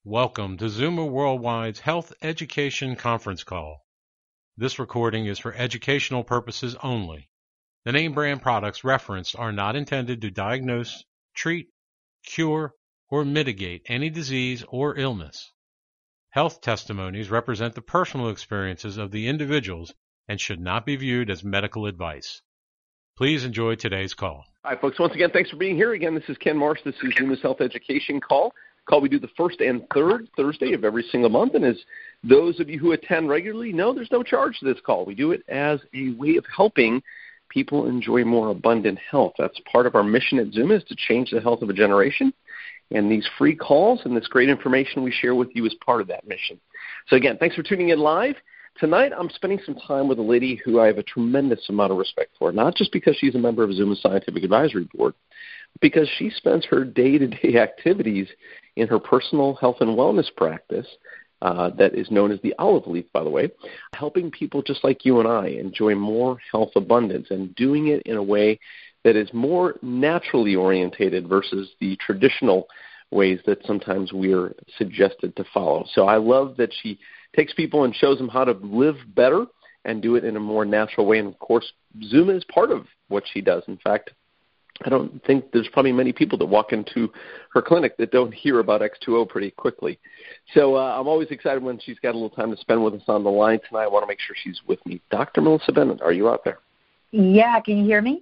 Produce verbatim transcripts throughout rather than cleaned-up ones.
Welcome to Zuma Worldwide's Health Education Conference Call. This recording is for educational purposes only. The name brand products referenced are not intended to diagnose, treat, cure, or mitigate any disease or illness. Health testimonies represent the personal experiences of the individuals and should not be viewed as medical advice. Please enjoy today's call. Hi, folks. Once again, thanks for being here. Again, this is Ken Marsh. This is Zuma's Health Education Call. Call we do the first and third Thursday of every single month. And as those of you who attend regularly know, there's no charge to this call. We do it as a way of helping people enjoy more abundant health. That's part of our mission at Zuma, is to change the health of a generation. And these free calls and this great information we share with you is part of that mission. So again, thanks for tuning in live. Tonight, I'm spending some time with a lady who I have a tremendous amount of respect for, not just because she's a member of Zuma's Scientific Advisory Board, but because she spends her day-to-day activities in her personal health and wellness practice uh, that is known as the Olive Leaf, by the way, helping people just like you and I enjoy more health abundance and doing it in a way that is more naturally orientated versus the traditional ways that sometimes we're suggested to follow. So I love that she takes people and shows them how to live better and do it in a more natural way. And, of course, Zuma is part of what she does. In fact, I don't think there's probably many people that walk into her clinic that don't hear about X two O pretty quickly. So uh, I'm always excited when she's got a little time to spend with us on the line tonight. I want to make sure she's with me. Doctor Melissa Bennett, are you out there? Yeah, can you hear me?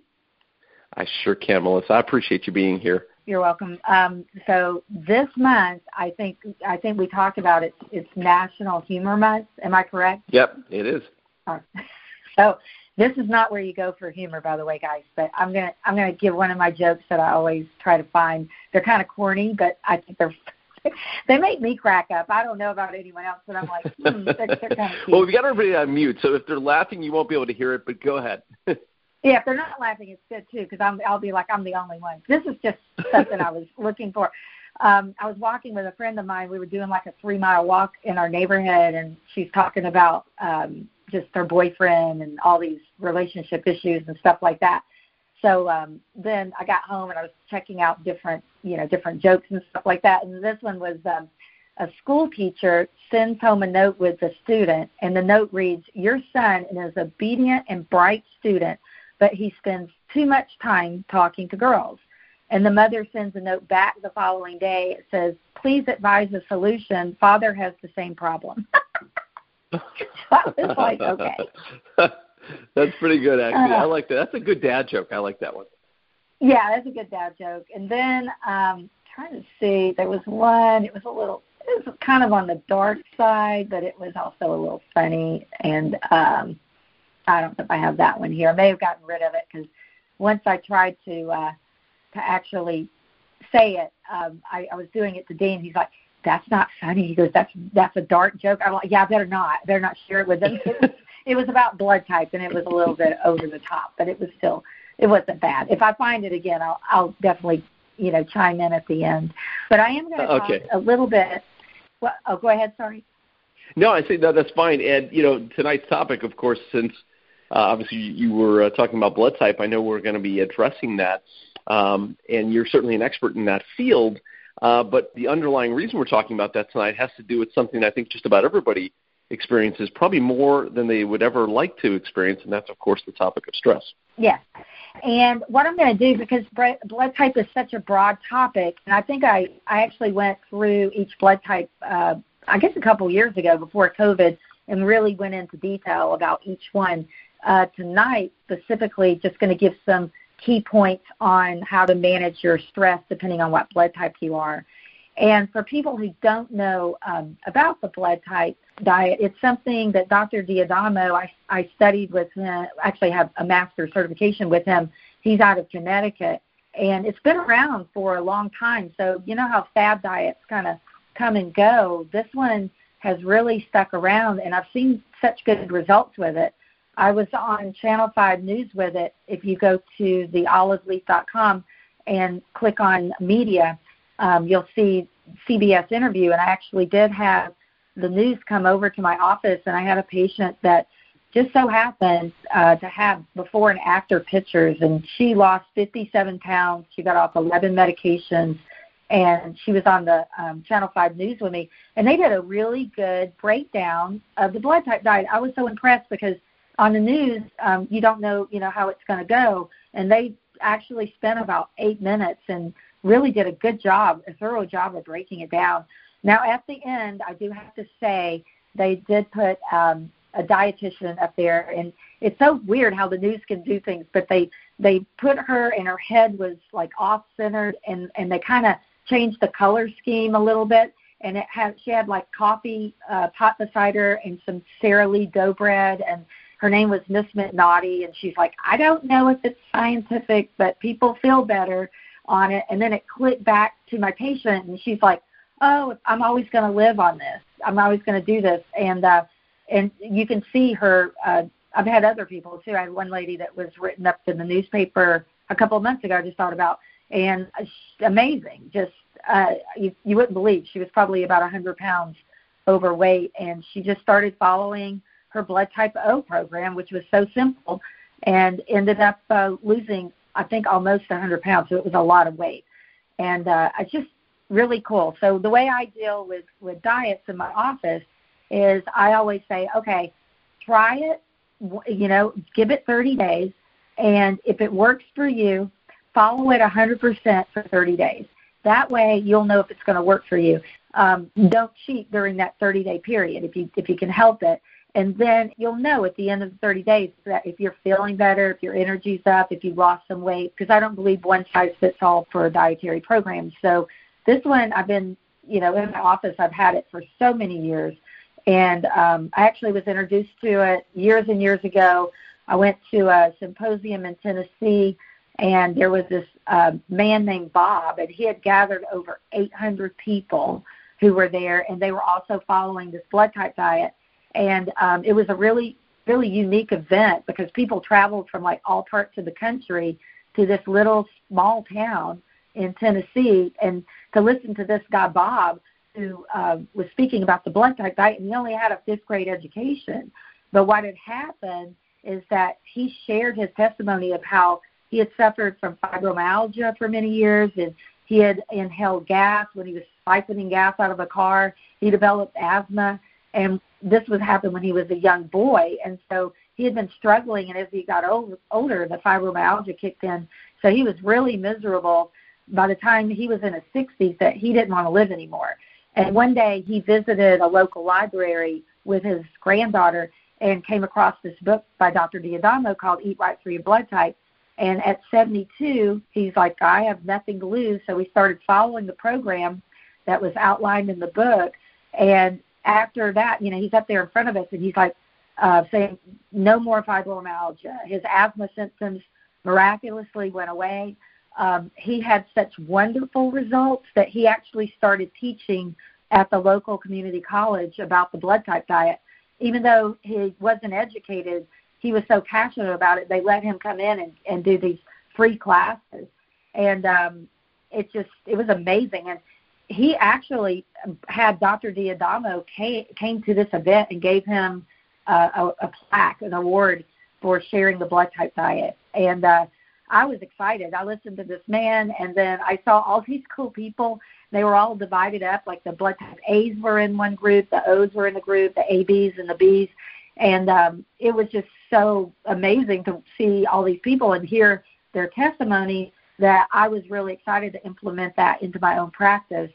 I sure can, Melissa. I appreciate you being here. You're welcome. Um, so this month, I think I think we talked about it. It's National Humor Month. Am I correct? Yep, it is. Oh. So this is not where you go for humor, by the way, guys. But I'm gonna I'm gonna give one of my jokes that I always try to find. They're kind of corny, but I think they're they make me crack up. I don't know about anyone else, but I'm like, hmm, they're, they're kind of cute. Well, we've got everybody on mute, so if they're laughing, you won't be able to hear it. But go ahead. Yeah, if they're not laughing, it's good, too, because I'll be like, I'm the only one. This is just something I was looking for. Um, I was walking with a friend of mine. We were doing like a three-mile walk in our neighborhood, and she's talking about um, just her boyfriend and all these relationship issues and stuff like that. So um, then I got home, and I was checking out different, you know, different jokes and stuff like that. And this one was um, a school teacher sends home a note with the student, and the note reads, "Your son is an obedient and bright student, but he spends too much time talking to girls." And the mother sends a note back the following day. It says, "Please advise a solution. Father has the same problem." So I was like, okay. That's pretty good, actually. Uh, I like that. That's a good dad joke. I like that one. Yeah, that's a good dad joke. And then um, trying to see, there was one, it was a little, it was kind of on the dark side, but it was also a little funny. And um I don't know if I have that one here. I may have gotten rid of it because once I tried to uh, to actually say it, um, I, I was doing it to Dean. He's like, "That's not funny." He goes, "That's that's a dark joke." I'm like, "Yeah, I better not. I better not share it with them." It was, it was about blood type, and it was a little bit over the top, but it was still, it wasn't bad. If I find it again, I'll I'll definitely, you know, chime in at the end. But I am going to talk okay. a little bit. Well, oh, go ahead. Sorry. No, I say no, that's fine. And, you know, tonight's topic, of course, since Uh, obviously, you were uh, talking about blood type. I know we're going to be addressing that, um, and you're certainly an expert in that field. Uh, but the underlying reason we're talking about that tonight has to do with something I think just about everybody experiences, probably more than they would ever like to experience, and that's, of course, the topic of stress. Yes. And what I'm going to do, because blood type is such a broad topic, and I think I, I actually went through each blood type, uh, I guess a couple years ago before COVID, and really went into detail about each one. Uh, tonight, specifically, just going to give some key points on how to manage your stress depending on what blood type you are. And for people who don't know um, about the blood type diet, it's something that Doctor D'Adamo, I, I studied with him, actually have a master's certification with him. He's out of Connecticut, and it's been around for a long time. So you know how fad diets kind of come and go. This one has really stuck around, and I've seen such good results with it. I was on Channel five News with it. If you go to the olive leaf dot com and click on media, um, you'll see C B S interview. And I actually did have the news come over to my office, and I had a patient that just so happened uh, to have before and after pictures, and she lost fifty-seven pounds. She got off eleven medications, and she was on the um, Channel five News with me, and they did a really good breakdown of the blood type diet. I was so impressed because on the news, um, you don't know, you know, how it's going to go, and they actually spent about eight minutes and really did a good job, a thorough job of breaking it down. Now, at the end, I do have to say they did put um, a dietitian up there, and it's so weird how the news can do things, but they they put her, and her head was like off-centered, and, and they kind of changed the color scheme a little bit, and it had she had like coffee uh, pot beside her and some Sara Lee dough bread, and her name was Miss McNaughty, and she's like, I don't know if it's scientific, but people feel better on it. And then it clicked back to my patient, and she's like, oh, I'm always going to live on this. I'm always going to do this. And uh, and you can see her. Uh, I've had other people, too. I had one lady that was written up in the newspaper a couple of months ago I just thought about, and amazing. Just uh, you, you wouldn't believe. She was probably about one hundred pounds overweight, and she just started following her blood type O program, which was so simple, and ended up uh, losing, I think, almost one hundred pounds. So it was a lot of weight. And uh, it's just really cool. So the way I deal with, with diets in my office is I always say, okay, try it, you know, give it thirty days, and if it works for you, follow it one hundred percent for thirty days. That way you'll know if it's going to work for you. Um, don't cheat during that thirty-day period if you if you can help it. And then you'll know at the end of the thirty days that if you're feeling better, if your energy's up, if you've lost some weight, because I don't believe one size fits all for dietary programs. So this one, I've been, you know, in my office, I've had it for so many years. And um, I actually was introduced to it years and years ago. I went to a symposium in Tennessee, and there was this uh, man named Bob, and he had gathered over eight hundred people who were there, and they were also following this blood type diet. And um, it was a really, really unique event because people traveled from like all parts of the country to this little small town in Tennessee and to listen to this guy, Bob, who uh, was speaking about the blood type diet, and he only had a fifth grade education. But what had happened is that he shared his testimony of how he had suffered from fibromyalgia for many years, and he had inhaled gas when he was siphoning gas out of a car. He developed asthma, and this would happen when he was a young boy, and so he had been struggling, and as he got old, older, the fibromyalgia kicked in, so he was really miserable by the time he was in his sixties that he didn't want to live anymore. And one day he visited a local library with his granddaughter and came across this book by Doctor D'Adamo called Eat Right for Your Blood Type, and at seventy-two, he's like, I have nothing to lose, so he started following the program that was outlined in the book, and after that, you know, he's up there in front of us, and he's like uh, saying, no more fibromyalgia. His asthma symptoms miraculously went away. Um, he had such wonderful results that he actually started teaching at the local community college about the blood type diet. Even though he wasn't educated, he was so passionate about it, they let him come in and, and do these free classes. And um, it just, it was amazing. And he actually had Doctor D'Adamo came, came to this event and gave him uh, a, a plaque, an award for sharing the blood type diet. And uh, I was excited. I listened to this man, and then I saw all these cool people. They were all divided up, like the blood type A's were in one group, the O's were in the group, the A B's and the B's. And um, it was just so amazing to see all these people and hear their testimony that I was really excited to implement that into my own practice.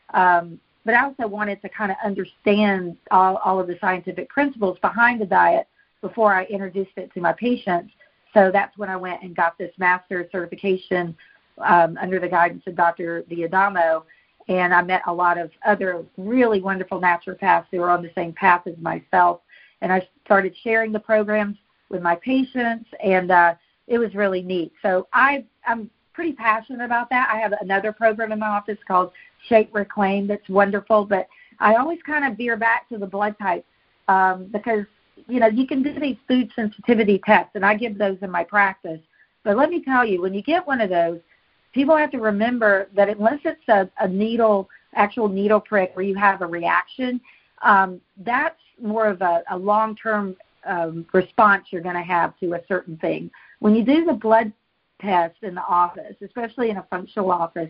Um, but I also wanted to kind of understand all, all of the scientific principles behind the diet before I introduced it to my patients. So that's when I went and got this master's certification um, under the guidance of Doctor D'Adamo. And I met a lot of other really wonderful naturopaths who were on the same path as myself. And I started sharing the programs with my patients, and uh, it was really neat. So I, I'm pretty passionate about that. I have another program in my office called Shape Reclaim that's wonderful, but I always kind of veer back to the blood type um, because, you know, you can do these food sensitivity tests, and I give those in my practice. But let me tell you, when you get one of those, people have to remember that unless it's a, a needle, actual needle prick where you have a reaction, um, that's more of a, a long-term um, response you're going to have to a certain thing. When you do the blood test in the office, especially in a functional office,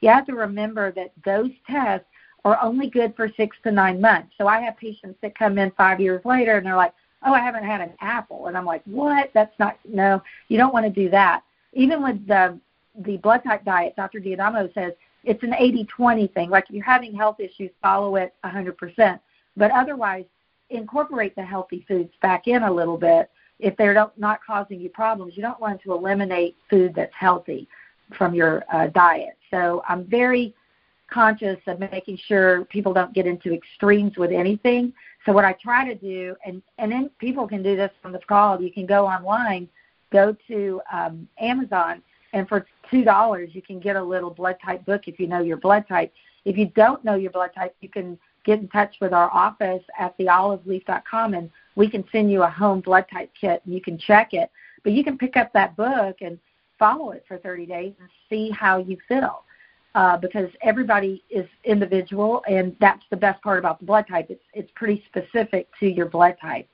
you have to remember that those tests are only good for six to nine months. So I have patients that come in five years later, and they're like, oh, I haven't had an apple. And I'm like, what? That's not, no, you don't want to do that. Even with the the blood type diet, Doctor D'Adamo says it's an eighty twenty thing. Like if you're having health issues, follow it one hundred percent. But otherwise, incorporate the healthy foods back in a little bit. If they're not causing you problems, you don't want to eliminate food that's healthy from your uh, diet. So I'm very conscious of making sure people don't get into extremes with anything. So what I try to do, and, and then people can do this on this call, you can go online, go to um, Amazon, and for two dollars you can get a little blood type book if you know your blood type. If you don't know your blood type, you can get in touch with our office at the olive leaf dot com, and we can send you a home blood type kit, and you can check it. But you can pick up that book and follow it for thirty days and see how you feel. Uh, because everybody is individual, and that's the best part about the blood type. It's it's pretty specific to your blood type.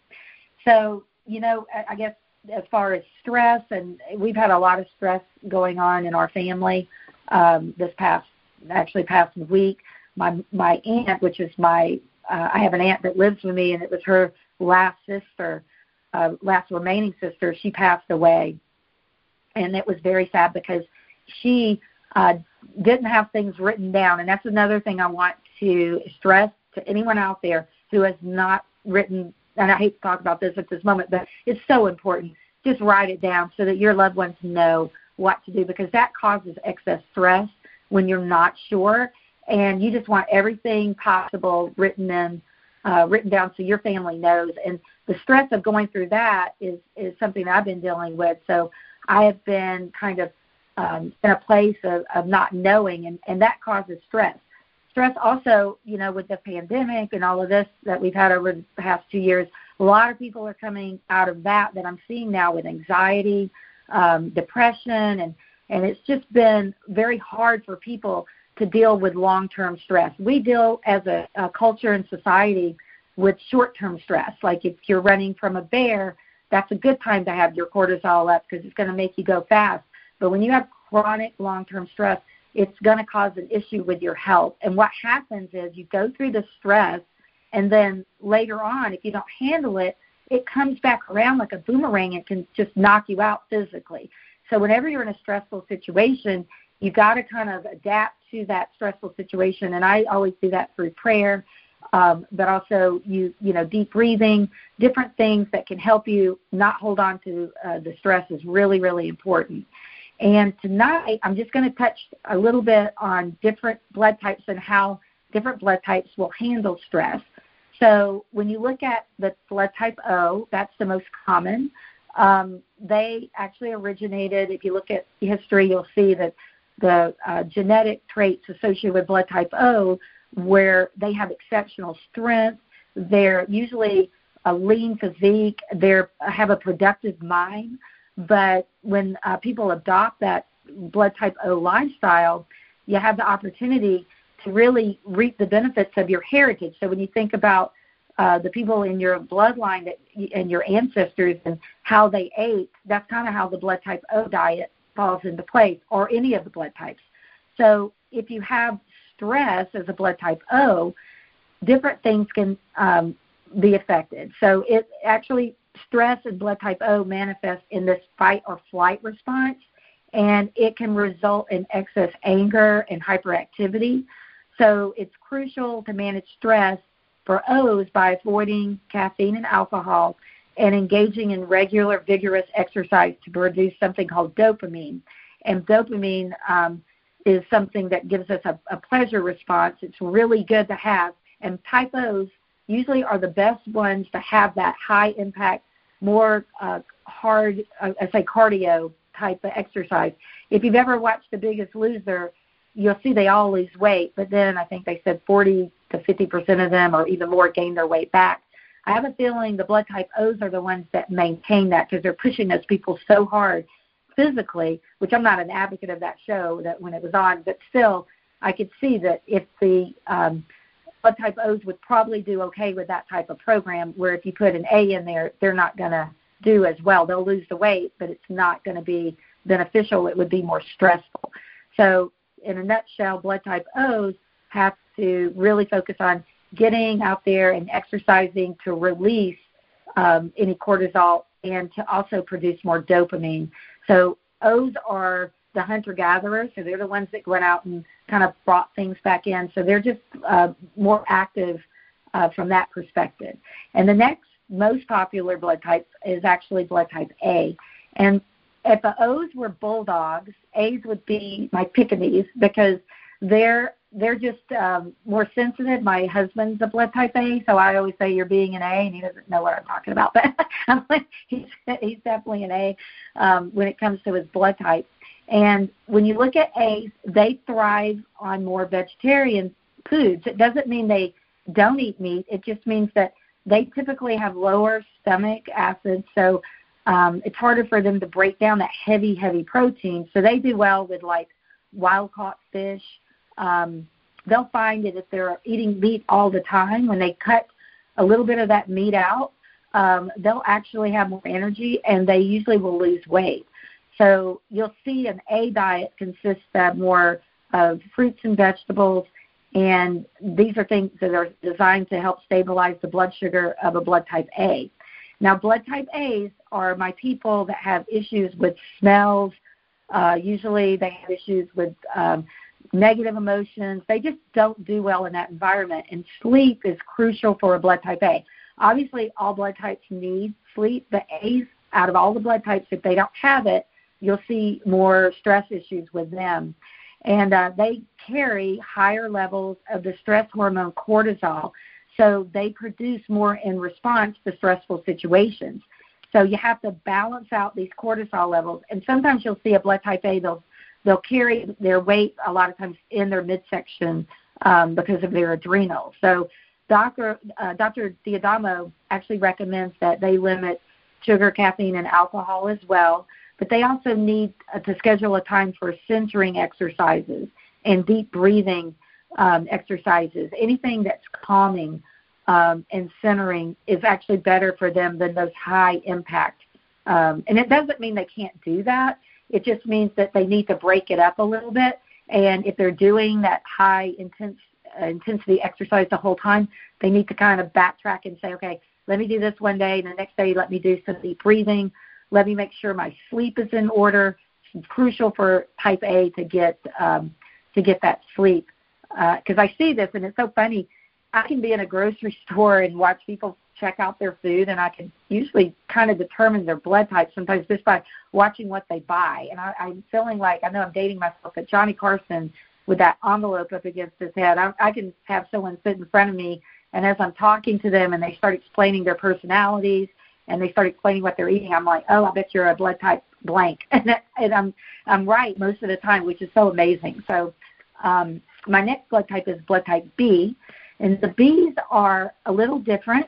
So, you know, I guess as far as stress, and we've had a lot of stress going on in our family um, this past, actually past week. My my aunt, which is my, uh, I have an aunt that lives with me, and it was her last sister, uh, last remaining sister. She passed away, and it was very sad because she uh, didn't have things written down. And that's another thing I want to stress to anyone out there who has not written, and I hate to talk about this at this moment, but it's so important. Just write it down so that your loved ones know what to do, because that causes excess stress when you're not sure. And you just want everything possible written in, uh, written down so your family knows. And the stress of going through that is, is something that I've been dealing with. So I have been kind of Um, in a place of, of not knowing, and, and that causes stress. Stress also, you know, with the pandemic and all of this that we've had over the past two years, a lot of people are coming out of that that I'm seeing now with anxiety, um, depression, and, and it's just been very hard for people to deal with long-term stress. We deal as a, a culture and society with short-term stress. Like if you're running from a bear, that's a good time to have your cortisol up because it's going to make you go fast. But when you have chronic long-term stress, it's going to cause an issue with your health. And what happens is you go through the stress, and then later on, if you don't handle it, it comes back around like a boomerang and can just knock you out physically. So whenever you're in a stressful situation, you got to kind of adapt to that stressful situation. And I always do that through prayer, um, but also you you know deep breathing, different things that can help you not hold on to uh, the stress is really, really important. And tonight, I'm just going to touch a little bit on different blood types and how different blood types will handle stress. So when you look at the blood type O, that's the most common. Um, they actually originated, if you look at history, you'll see that the uh, genetic traits associated with blood type O, where they have exceptional strength, they're usually a lean physique, they have a productive mind. But when uh, people adopt that blood type O lifestyle, you have the opportunity to really reap the benefits of your heritage. So when you think about uh, the people in your bloodline that, and your ancestors and how they ate, that's kind of how the blood type O diet falls into place, or any of the blood types. So if you have stress as a blood type O, different things can um, be affected. So it actually stress and blood type O manifest in this fight or flight response, and it can result in excess anger and hyperactivity. So it's crucial to manage stress for O's by avoiding caffeine and alcohol and engaging in regular, vigorous exercise to produce something called dopamine. And dopamine um, is something that gives us a, a pleasure response. It's really good to have. And type O's usually are the best ones to have that high impact, more uh, hard, uh, I say cardio type of exercise. If you've ever watched The Biggest Loser, you'll see they all lose weight, but then I think they said forty to fifty percent of them or even more gain their weight back. I have a feeling the blood type O's are the ones that maintain that because they're pushing those people so hard physically, which I'm not an advocate of that show that when it was on, but still I could see that if the um, blood type O's would probably do okay with that type of program, where if you put an A in there, they're not going to do as well. They'll lose the weight, but it's not going to be beneficial. It would be more stressful. So in a nutshell, blood type O's have to really focus on getting out there and exercising to release um, any cortisol and to also produce more dopamine. So O's are the hunter-gatherers, so they're the ones that went out and kind of brought things back in. So they're just uh, more active uh, from that perspective. And the next most popular blood type is actually blood type A. And if the O's were bulldogs, A's would be my Pekingese because they're they're just um, more sensitive. My husband's a blood type A, so I always say you're being an A, and he doesn't know what I'm talking about. But I'm like, he's, he's definitely an A um, when it comes to his blood type. And when you look at A's, they thrive on more vegetarian foods. It doesn't mean they don't eat meat. It just means that they typically have lower stomach acids, so um, it's harder for them to break down that heavy, heavy protein. So they do well with, like, wild-caught fish. Um, they'll find that if they're eating meat all the time, when they cut a little bit of that meat out, um, they'll actually have more energy, and they usually will lose weight. So you'll see an A diet consists of more of fruits and vegetables, and these are things that are designed to help stabilize the blood sugar of a blood type A. Now, blood type A's are my people that have issues with smells. Uh, usually they have issues with um, negative emotions. They just don't do well in that environment, and sleep is crucial for a blood type A. Obviously, all blood types need sleep, but A's, out of all the blood types, if they don't have it, you'll see more stress issues with them. And uh, they carry higher levels of the stress hormone cortisol, so they produce more in response to stressful situations. So you have to balance out these cortisol levels. And sometimes you'll see a blood type A, they'll, they'll carry their weight a lot of times in their midsection um, because of their adrenals. So Doctor Uh, Doctor D'Adamo actually recommends that they limit sugar, caffeine, and alcohol as well. But they also need uh, to schedule a time for centering exercises and deep breathing um, exercises. Anything that's calming um, and centering is actually better for them than those high impact. Um, and it doesn't mean they can't do that. It just means that they need to break it up a little bit. And if they're doing that high intense, uh, intensity exercise the whole time, they need to kind of backtrack and say, okay, let me do this one day, and the next day let me do some deep breathing. Let me make sure my sleep is in order. It's crucial for type A to get um, to get that sleep. Because uh, I see this, and it's so funny. I can be in a grocery store and watch people check out their food, and I can usually kind of determine their blood type sometimes just by watching what they buy. And I, I'm feeling like, I know I'm dating myself, but Johnny Carson with that envelope up against his head, I, I can have someone sit in front of me, and as I'm talking to them and they start explaining their personalities, and they start explaining what they're eating, I'm like, oh, I bet you're a blood type blank. and, that, and I'm I'm right most of the time, which is so amazing. So um, my next blood type is blood type B, and the Bs are a little different.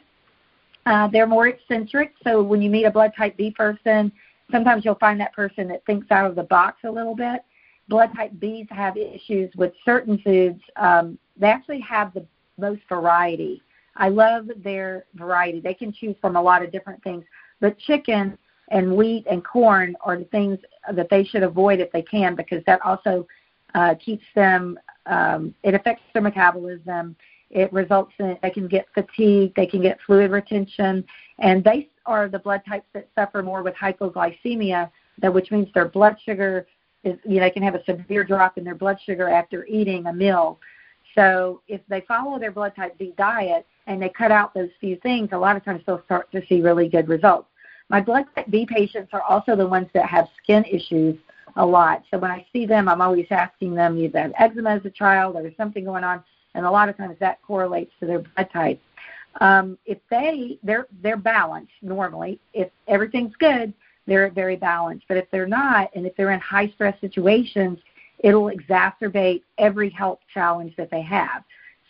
Uh, they're more eccentric, so when you meet a blood type B person, sometimes you'll find that person that thinks out of the box a little bit. Blood type Bs have issues with certain foods. Um, they actually have the most variety. I love their variety. They can choose from a lot of different things. But chicken and wheat and corn are the things that they should avoid if they can, because that also uh, keeps them, um, it affects their metabolism. It results in, they can get fatigue, they can get fluid retention, and they are the blood types that suffer more with hypoglycemia, that which means their blood sugar is, you know, they can have a severe drop in their blood sugar after eating a meal. So if they follow their blood type B diet and they cut out those few things, a lot of times they'll start to see really good results. My blood type B patients are also the ones that have skin issues a lot. So when I see them, I'm always asking them, you've had eczema as a child or there's something going on, and a lot of times that correlates to their blood type. Um, if they, they're, they're balanced normally. If everything's good, they're very balanced. But if they're not, and if they're in high-stress situations, it'll exacerbate every health challenge that they have.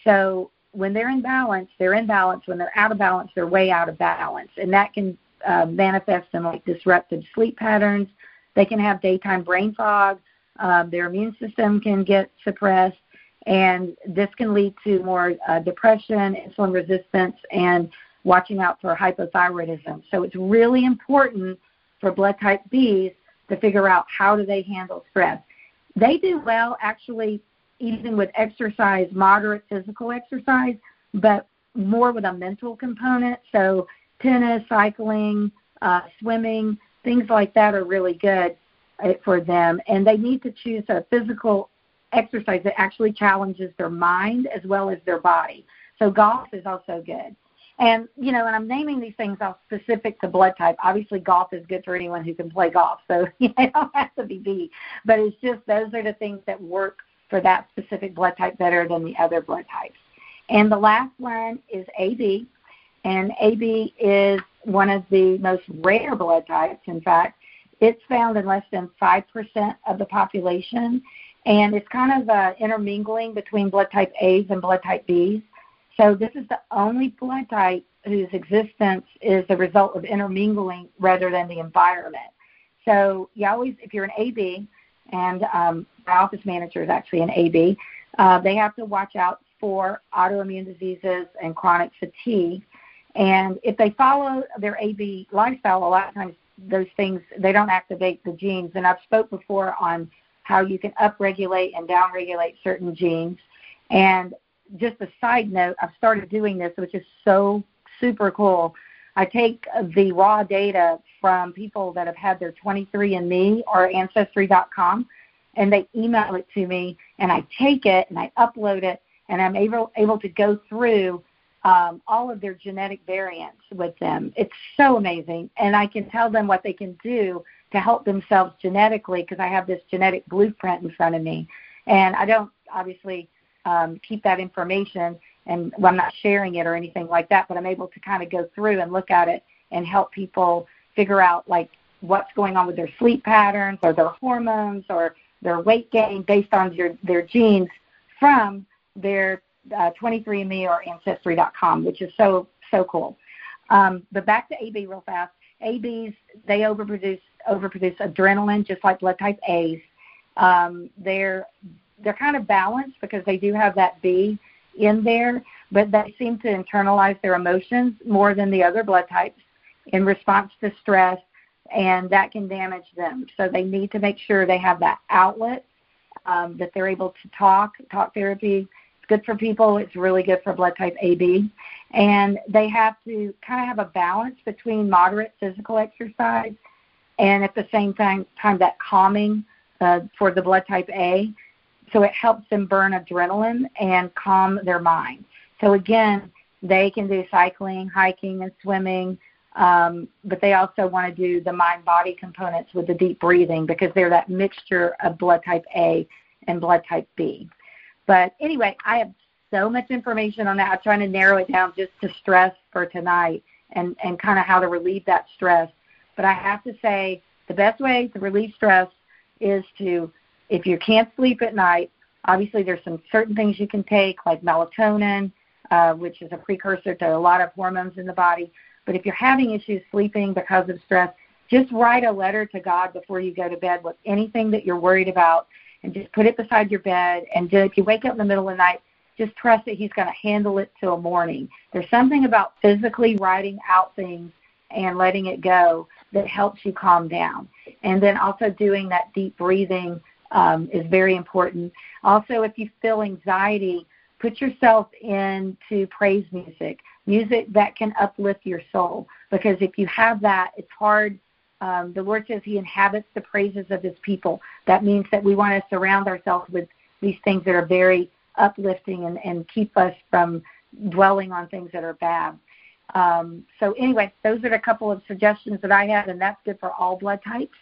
So when they're in balance, they're in balance. When they're out of balance, they're way out of balance. And that can uh, manifest in like disrupted sleep patterns. They can have daytime brain fog. Um, their immune system can get suppressed. And this can lead to more uh, depression, insulin resistance, and watching out for hypothyroidism. So it's really important for blood type Bs to figure out how do they handle stress. they do well actually even with exercise, moderate physical exercise, but more with a mental component. So tennis, cycling, uh, swimming, things like that are really good for them. And they need to choose a physical exercise that actually challenges their mind as well as their body. So golf is also good. And, you know, and I'm naming these things all specific to blood type. Obviously, golf is good for anyone who can play golf, so you know, it don't have to be B. But it's just those are the things that work for that specific blood type better than the other blood types. And the last one is A B, and A B is one of the most rare blood types. In fact, it's found in less than five percent of the population, and it's kind of uh, intermingling between blood type A's and blood type B's. So this is the only blood type whose existence is the result of intermingling rather than the environment. So you always, if you're an A B, and um, my office manager is actually an A B, uh, they have to watch out for autoimmune diseases and chronic fatigue. And if they follow their A B lifestyle, a lot of times those things, they don't activate the genes. And I've spoke before on how you can upregulate and downregulate certain genes. And just a side note, I've started doing this, which is so super cool. I take the raw data from people that have had their twenty-three and me or Ancestry dot com, and they email it to me, and I take it and I upload it, and I'm able able to go through um, all of their genetic variants with them. It's so amazing, and I can tell them what they can do to help themselves genetically because I have this genetic blueprint in front of me, and I don't obviously um, keep that information, and well, I'm not sharing it or anything like that, but I'm able to kind of go through and look at it and help people figure out like what's going on with their sleep patterns or their hormones or their weight gain based on your, their genes from their uh, twenty-three and me or Ancestry dot com, which is so, so cool. Um, but back to A B real fast. A Bs, they overproduce overproduce adrenaline just like blood type A's. Um, they're they're kind of balanced because they do have that B in there, but they seem to internalize their emotions more than the other blood types in response to stress, and that can damage them. So they need to make sure they have that outlet, um, that they're able to talk. Talk therapy is good for people. It's really good for blood type A B. And they have to kind of have a balance between moderate physical exercise and at the same time, time that calming uh, for the blood type A. So it helps them burn adrenaline and calm their mind. So again, they can do cycling, hiking, and swimming, um, but they also want to do the mind-body components with the deep breathing because they're that mixture of blood type A and blood type B. But anyway, I have so much information on that. I'm trying to narrow it down just to stress for tonight and, and kind of how to relieve that stress. But I have to say the best way to relieve stress is to, if you can't sleep at night, obviously there's some certain things you can take like melatonin, uh, which is a precursor to a lot of hormones in the body. But if you're having issues sleeping because of stress, just write a letter to God before you go to bed with anything that you're worried about and just put it beside your bed. And if you wake up in the middle of the night, just trust that he's going to handle it till morning. There's something about physically writing out things and letting it go that helps you calm down. And then also doing that deep breathing um, is very important. Also, if you feel anxiety, put yourself into praise music, music that can uplift your soul. Because if you have that, it's hard. Um, the Lord says he inhabits the praises of his people. That means that we want to surround ourselves with these things that are very uplifting and, and keep us from dwelling on things that are bad. Um, so anyway, those are a couple of suggestions that I have, and that's good for all blood types.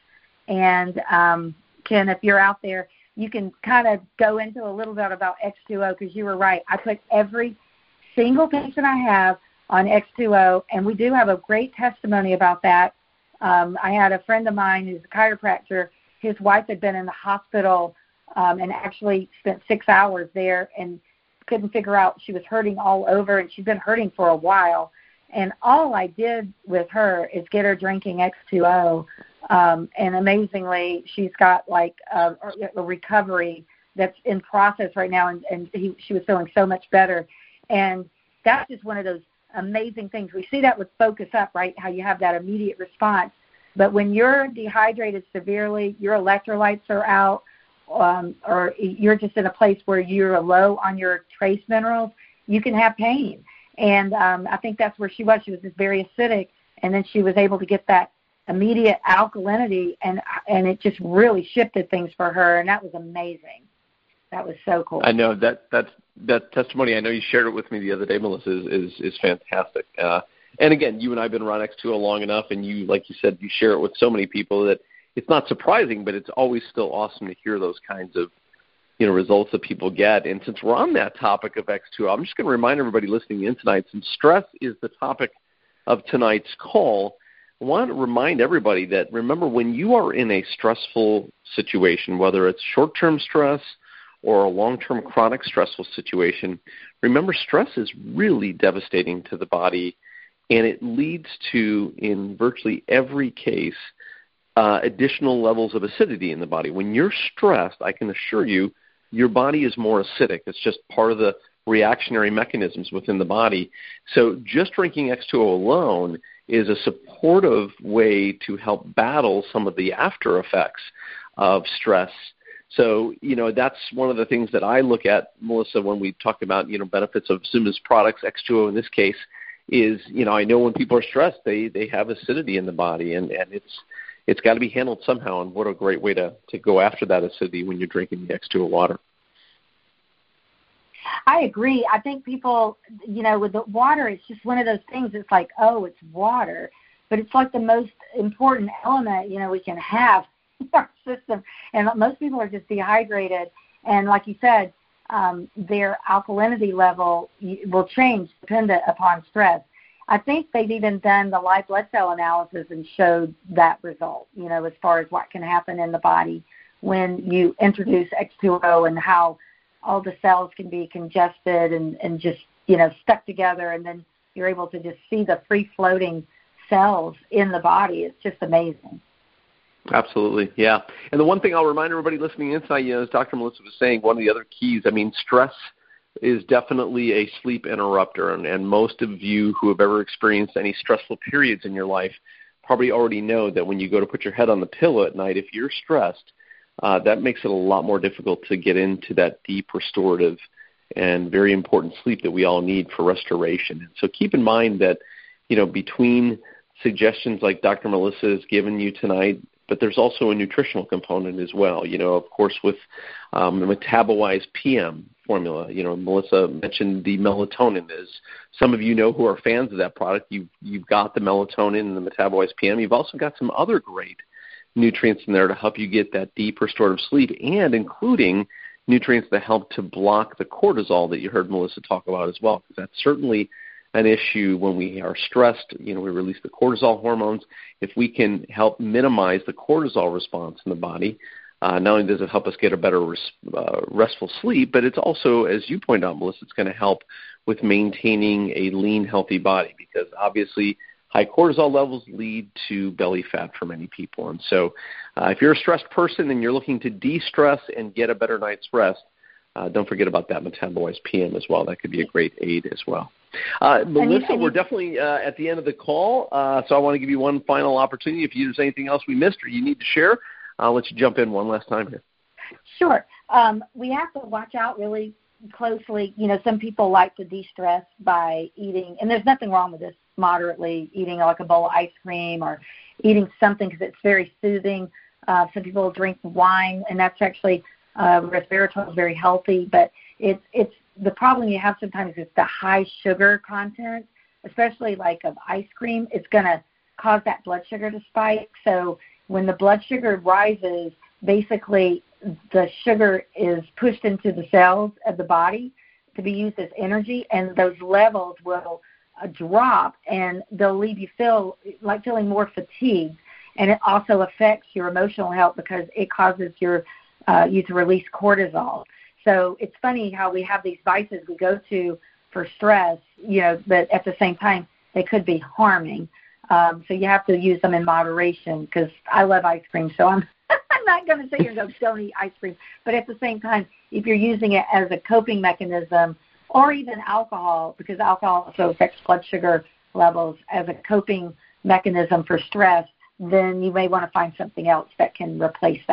And um, Ken, if you're out there, you can kind of go into a little bit about X two O because you were right. I put every single patient I have on X two O, and we do have a great testimony about that. Um, I had a friend of mine who's a chiropractor. His wife had been in the hospital um, and actually spent six hours there and couldn't figure out. She was hurting all over, and she'd been hurting for a while. And all I did with her is get her drinking X two O. Um, and amazingly, she's got like a, a recovery that's in process right now, and, and he, she was feeling so much better. And that's just one of those amazing things. We see that with Focus Up, right, how you have that immediate response. But when you're dehydrated severely, your electrolytes are out, um, or you're just in a place where you're low on your trace minerals, you can have pain. And um, I think that's where she was. She was just very acidic, and then she was able to get that immediate alkalinity, and and it just really shifted things for her, and that was amazing. That was so cool. I know that that's, that testimony. I know you shared it with me the other day, Melissa. Is is, is fantastic. Uh, and again, you and I have been around X two O long enough, and you, like you said, you share it with so many people that it's not surprising, but it's always still awesome to hear those kinds of, you know, results that people get. And since we're on that topic of X two O, I'm just going to remind everybody listening in tonight, since stress is the topic of tonight's call, I want to remind everybody that, remember, when you are in a stressful situation, whether it's short-term stress or a long-term chronic stressful situation, remember, stress is really devastating to the body, and it leads to, in virtually every case, uh, additional levels of acidity in the body. When you're stressed, I can assure you, your body is more acidic. It's just part of the reactionary mechanisms within the body. So just drinking X two O alone is a supportive way to help battle some of the after effects of stress. So, you know, that's one of the things that I look at, Melissa, when we talk about, you know, benefits of Zuma's products, X two O in this case, is, you know, I know when people are stressed, they, they have acidity in the body, and, and it's it's got to be handled somehow, and what a great way to, to go after that acidity when you're drinking the X two O water. I agree. I think people, you know, with the water, it's just one of those things. It's like, oh, it's water, but it's like the most important element, you know, we can have in our system. And most people are just dehydrated. And like you said, um, their alkalinity level will change dependent upon stress. I think they've even done the live blood cell analysis and showed that result, you know, as far as what can happen in the body when you introduce X two O and how all the cells can be congested and, and just, you know, stuck together, and then you're able to just see the free-floating cells in the body. It's just amazing. Absolutely, yeah. And the one thing I'll remind everybody listening in tonight, you know, as Doctor Melissa was saying, one of the other keys, I mean, stress is definitely a sleep interrupter, and, and most of you who have ever experienced any stressful periods in your life probably already know that when you go to put your head on the pillow at night, if you're stressed, uh, that makes it a lot more difficult to get into that deep restorative and very important sleep that we all need for restoration. And so keep in mind that, you know, between suggestions like Doctor Melissa has given you tonight, but there's also a nutritional component as well. You know, of course, with um, the Metabolize P M formula, you know, Melissa mentioned the melatonin. As some of you know who are fans of that product, you've, you've got the melatonin and the Metabolize P M. You've also got some other great nutrients in there to help you get that deep restorative sleep, and including nutrients that help to block the cortisol that you heard Melissa talk about as well, because that's certainly an issue when we are stressed. You know, we release the cortisol hormones. If we can help minimize the cortisol response in the body, uh, not only does it help us get a better res- uh, restful sleep, but it's also, as you pointed out, Melissa, it's going to help with maintaining a lean, healthy body, because obviously high cortisol levels lead to belly fat for many people. And so uh, if you're a stressed person and you're looking to de-stress and get a better night's rest, uh, don't forget about that Metabolize P M as well. That could be a great aid as well. Uh, Melissa, we're definitely uh, at the end of the call, uh, so I want to give you one final opportunity. If there's anything else we missed or you need to share, I'll let you jump in one last time here. Sure. Um, we have to watch out really closely. You know, some people like to de-stress by eating, and there's nothing wrong with this, moderately eating like a bowl of ice cream or eating something because it's very soothing. Uh, some people drink wine, and that's actually uh, resveratrol is very healthy, but it's it's the problem you have sometimes is the high sugar content, especially like of ice cream. It's going to cause that blood sugar to spike. So when the blood sugar rises, basically the sugar is pushed into the cells of the body to be used as energy, and those levels will uh, drop, and they'll leave you feel like feeling more fatigued. And it also affects your emotional health because it causes your uh, you to release cortisol. So it's funny how we have these vices we go to for stress, you know, but at the same time, they could be harming. Um, so you have to use them in moderation, because I love ice cream, so I'm I'm not going to sit here and go, don't eat ice cream. But at the same time, if you're using it as a coping mechanism, or even alcohol, because alcohol also affects blood sugar levels as a coping mechanism for stress, then you may want to find something else that can replace that.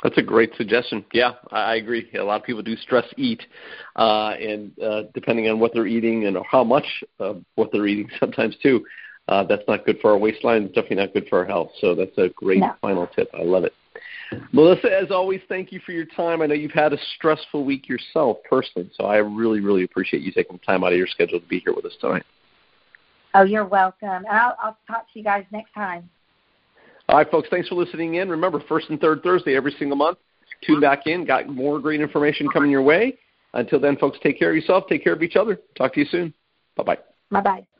That's a great suggestion. Yeah, I agree. A lot of people do stress eat, uh, and uh, depending on what they're eating and how much of what they're eating sometimes too, uh, that's not good for our waistline. It's definitely not good for our health. So that's a great no. final tip. I love it. Melissa, as always, thank you for your time. I know you've had a stressful week yourself personally, so I really, really appreciate you taking time out of your schedule to be here with us tonight. Oh, you're welcome. I'll, I'll talk to you guys next time. All right, folks, thanks for listening in. Remember, first and third Thursday every single month. Tune back in. Got more great information coming your way. Until then, folks, take care of yourself. Take care of each other. Talk to you soon. Bye-bye. Bye-bye.